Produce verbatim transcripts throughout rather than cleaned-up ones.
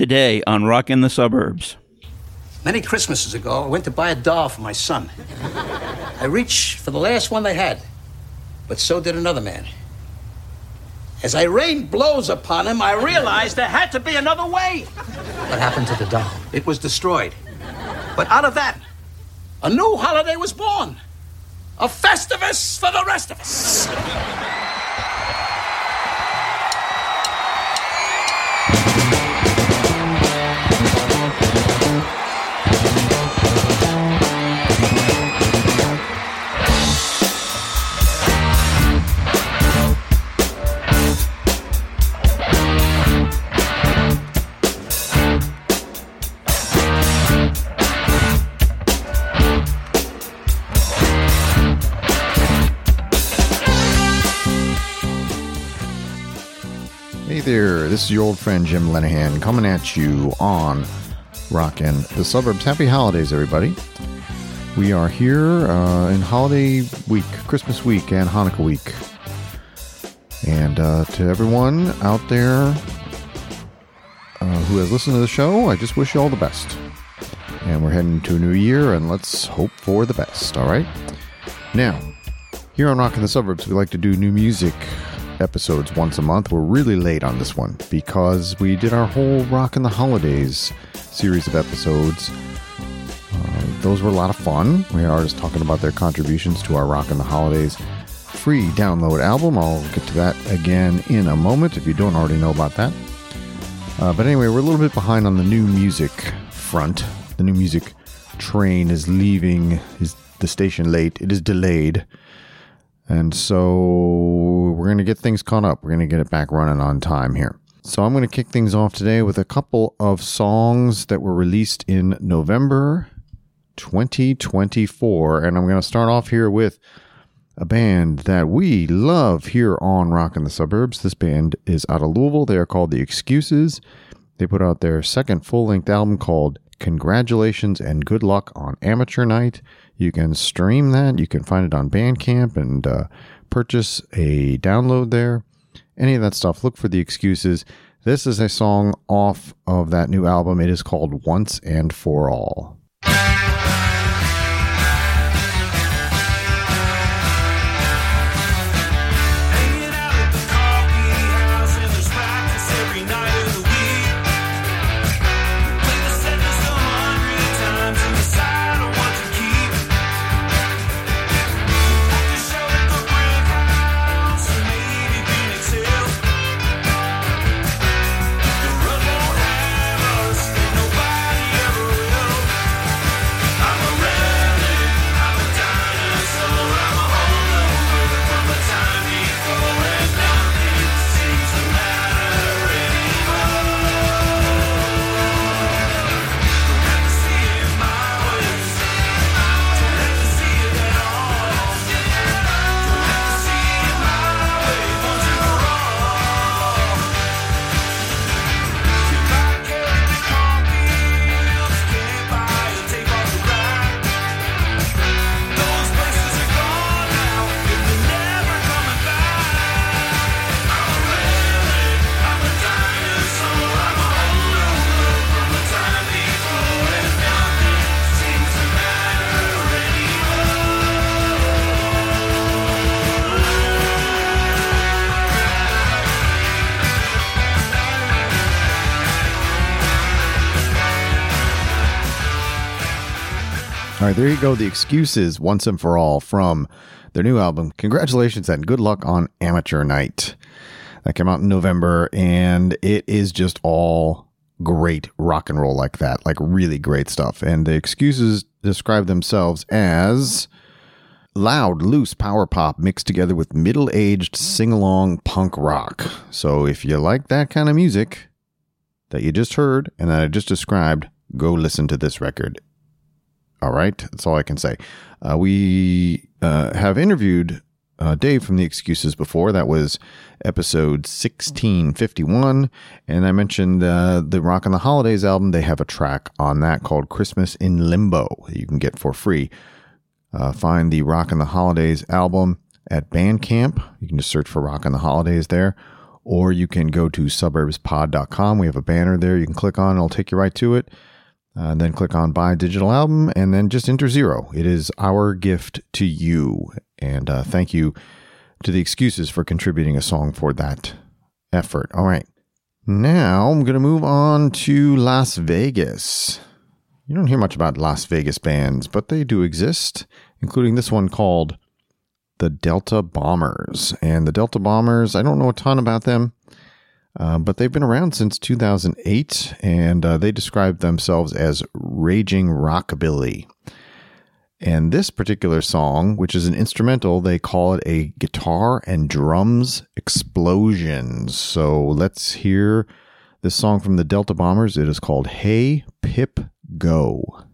today on Rockin' the Suburbs. Many Christmases ago, I went to buy a doll for my son. I reached for the last one they had, but so did another man. As I rained blows upon him, I realized there had to be another way. What happened to the doll? It was destroyed. But out of that, a new holiday was born. A Festivus for the rest of us. Hey there, this is your old friend Jim Lenahan coming at you on Rockin' the Suburbs. Happy holidays, everybody. We are here uh, in holiday week, Christmas week and Hanukkah week. And uh, to everyone out there uh, who has listened to the show, I just wish you all the best. And we're heading to a new year, and let's hope for the best, all right? Now, here on Rockin' the Suburbs, we like to do new music episodes once a month. We're really late on this one because we did our whole Rockin' the Holidays series of episodes. Uh, those were a lot of fun. We are just talking about their contributions to our Rockin' the Holidays free download album. I'll get to that again in a moment if you don't already know about that. Uh, but anyway, we're a little bit behind on the new music front. The new music train is leaving is the station late. It is delayed. And so we're going to get things caught up. We're going to get it back running on time here. So I'm going to kick things off today with a couple of songs that were released in November twenty twenty-four. And I'm going to start off here with a band that we love here on Rockin' the Suburbs. This band is out of Louisville. They are called The Excuses. They put out their second full-length album called Congratulations and Good Luck on Amateur Night. You can stream that. You can find it on Bandcamp and uh, purchase a download there. Any of that stuff, look for The Excuses. This is a song off of that new album. It is called Once and For All. All right, there you go. The Excuses, Once and For All, from their new album. Congratulations and good luck on Amateur Night. That came out in November, and it is just all great rock and roll like that, like really great stuff. And The Excuses describe themselves as loud, loose power pop mixed together with middle-aged sing-along punk rock. So if you like that kind of music that you just heard and that I just described, go listen to this record. All right, that's all I can say. Uh, we uh, have interviewed uh, Dave from The Excuses before. That was episode sixteen fifty-one. And I mentioned uh, the Rockin' the Holidays album. They have a track on that called Christmas in Limbo that you can get for free. Uh, find the Rockin' the Holidays album at Bandcamp. You can just search for Rockin' the Holidays there. or you can go to suburbs pod dot com. We have a banner there you can click on. It'll take you right to it. Uh, and then click on Buy Digital Album, and then just enter zero. It is our gift to you. And uh, thank you to the Excuses for contributing a song for that effort. All right. Now I'm going to move on to Las Vegas. You don't hear much about Las Vegas bands, but they do exist, including this one called the Delta Bombers. And the Delta Bombers, I don't know a ton about them. Uh, but they've been around since two thousand eight, and uh, they describe themselves as raging rockabilly. And this particular song, which is an instrumental, they call it a guitar and drums explosion. So let's hear this song from the Delta Bombers. It is called Hey Pip Go.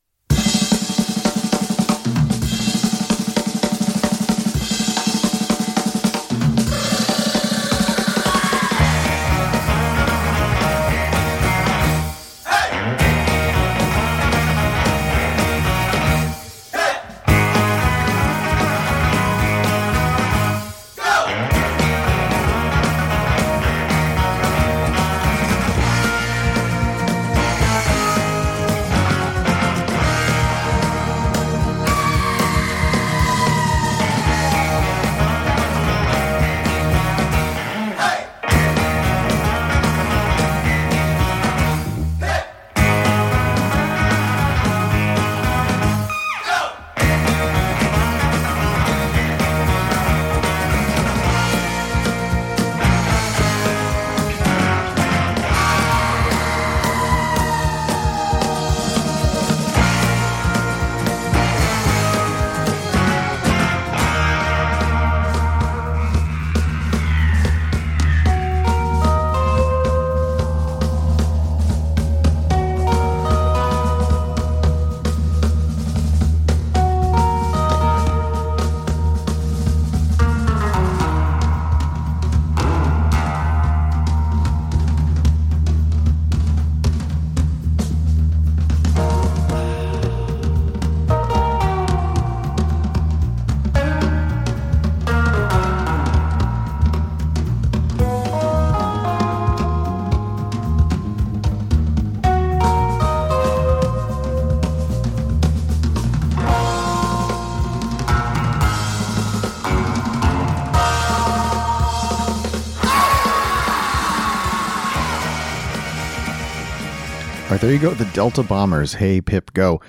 All right, there you go. The Delta Bombers. Hey, Pip, go.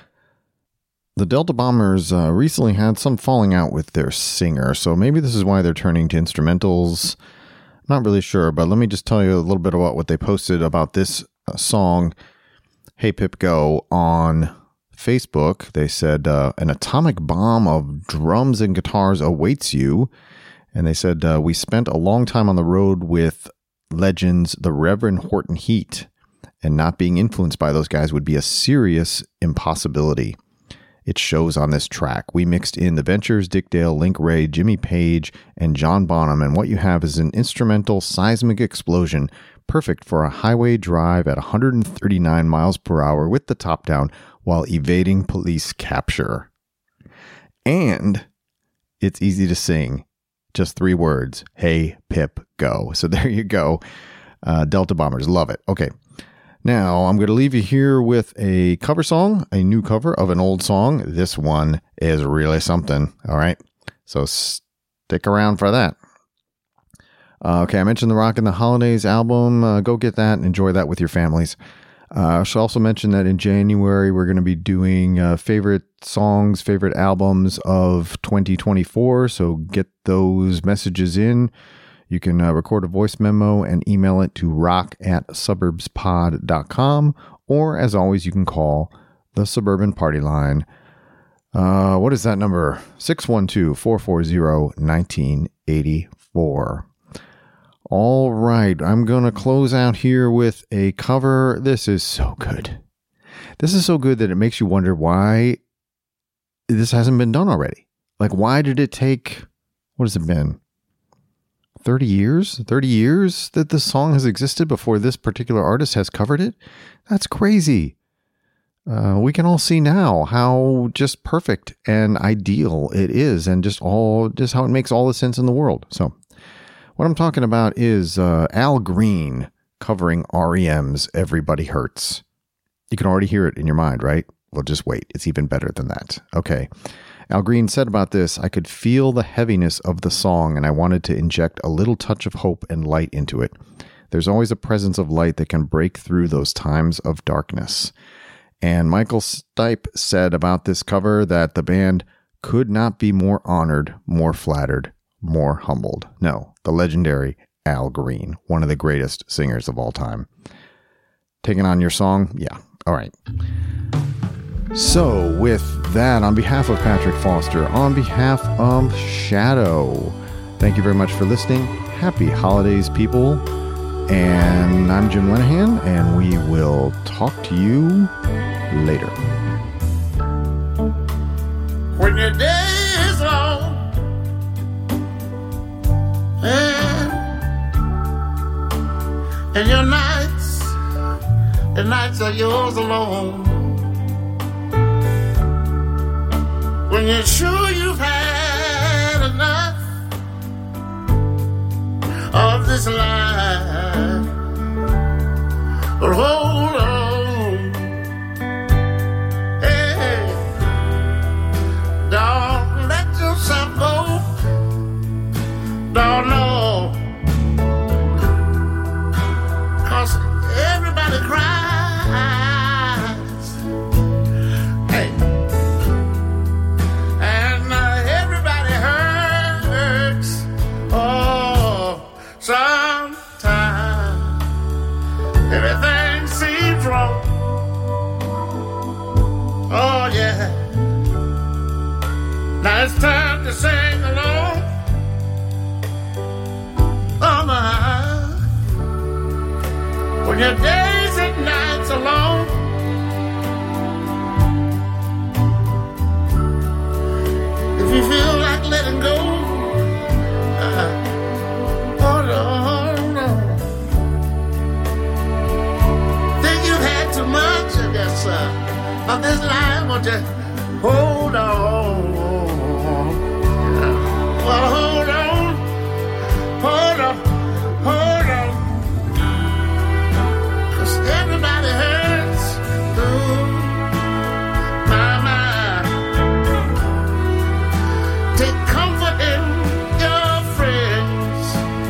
The Delta Bombers uh, recently had some falling out with their singer, so maybe this is why they're turning to instrumentals. I'm not really sure, but let me just tell you a little bit about what they posted about this uh, song, Hey, Pip, Go, on Facebook. They said, uh, an atomic bomb of drums and guitars awaits you. And they said, uh, we spent a long time on the road with legends, the Reverend Horton Heat. And not being influenced by those guys would be a serious impossibility. It shows on this track. We mixed in the Ventures, Dick Dale, Link Wray, Jimmy Page, and John Bonham, and what you have is an instrumental seismic explosion, perfect for a highway drive at one hundred thirty-nine miles per hour with the top down while evading police capture. And it's easy to sing. Just three words. Hey, Pip, go. So there you go. Uh, Delta Bombers. Love it. Okay. Now, I'm going to leave you here with a cover song, a new cover of an old song. This one is really something, all right? So stick around for that. Uh, okay, I mentioned the Rockin' the Holidays album. Uh, go get that and enjoy that with your families. Uh, I should also mention that in January, we're going to be doing uh, favorite songs, favorite albums of twenty twenty-four. So get those messages in. You can uh, record a voice memo and email it to rock at suburbs pod dot com. Or, as always, you can call the Suburban Party Line. Uh, what is that number? six one two, four four zero, one nine eight four. All right, I'm going to close out here with a cover. This is so good. This is so good that it makes you wonder why this hasn't been done already. Like, why did it take, what has it been? thirty years? thirty years that this song has existed before this particular artist has covered it? That's crazy. Uh, we can all see now how just perfect and ideal it is, and just all just how it makes all the sense in the world. So What I'm talking about is uh, Al Green covering R E M's Everybody Hurts. You can already hear it in your mind, right? Well, just wait. It's even better than that. Okay. Al Green said about this, I could feel the heaviness of the song and I wanted to inject a little touch of hope and light into it. There's always a presence of light that can break through those times of darkness. And Michael Stipe said about this cover that the band could not be more honored, more flattered, more humbled. No, the legendary Al Green, one of the greatest singers of all time. Taking on your song? Yeah. All right. So with that, on behalf of Patrick Foster, on behalf of Shadow, thank you very much for listening. Happy holidays, people. And I'm Jim Lenahan, and we will talk to you later. When your day is long and, and your nights, the nights are yours alone. When you're sure you've had enough of this life, but hold on, hey, don't let yourself go, don't know, 'cause everybody cries, hey, and uh, everybody hurts, oh, sometimes everything seems wrong, oh yeah, now it's time to sing along, oh my, when your days and nights are long, if you feel like letting go, uh, hold on, hold on. Think you've had too much of this, uh, of this life, won't you hold on? Well, hold on, hold on, hold on. 'Cause everybody hurts, ooh, my, my. Take comfort in your friends.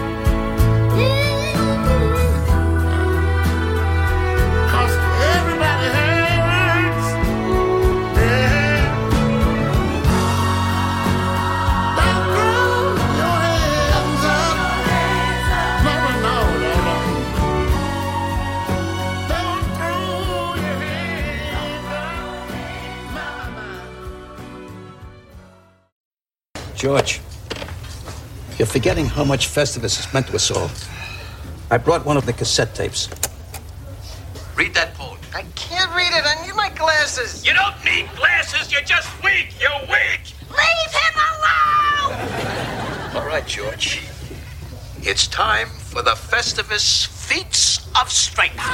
Mm-hmm. 'Cause everybody hurts, yeah. Don't throw your hands up. No, no, no, no. Don't throw your hands up. My, my. George, you're forgetting how much Festivus has meant to us all. I brought one of the cassette tapes. Read that poem. I can't read it. I need my glasses. You don't need glasses. You're just weak. You're weak. Leave him alone! All right, George. It's time for the Festivus Feats of Strength.